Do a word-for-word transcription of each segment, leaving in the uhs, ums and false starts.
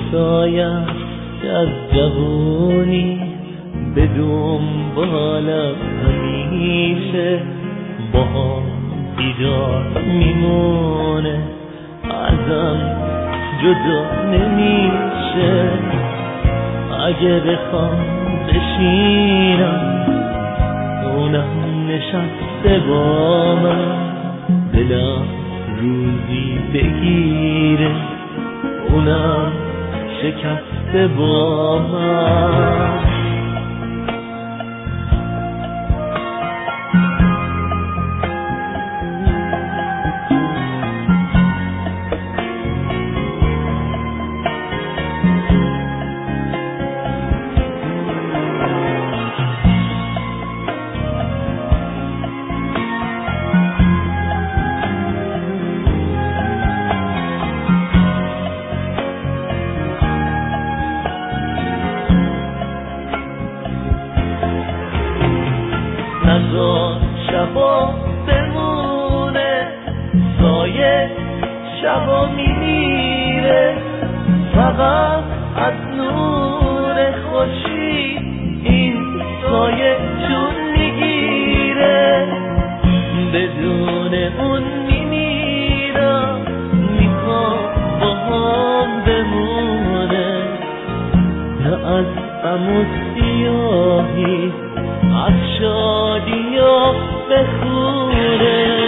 سایه از جوونی به دنبالم همیشه با هم ایجاد میمونه ازم جدا نمیشه اگه بخوام بشینم اونم نشسته با من دلم روزی بگیره اونم شکسته با من نزار شبا بمونه سایه شبا میمیره فقط از نور خوشی این سایه جون میگیره بدون اون میمیرم میخوام با هم بمونه نه از غم و سیاهی از شادی ها بخونه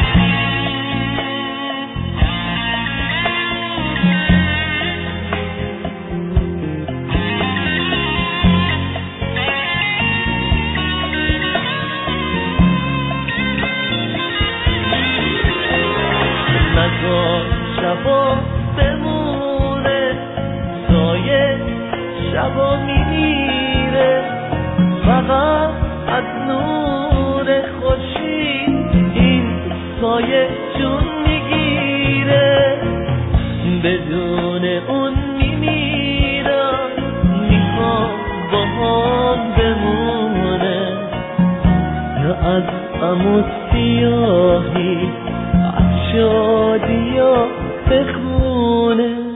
نزار شبا بمونه سایه شبا میمیره فقط از نور خوشی این سایه جون میگیره بدون اون میمیرم میخوام با هم بمونه نه از غم و سیاهی از شادی ها بخونه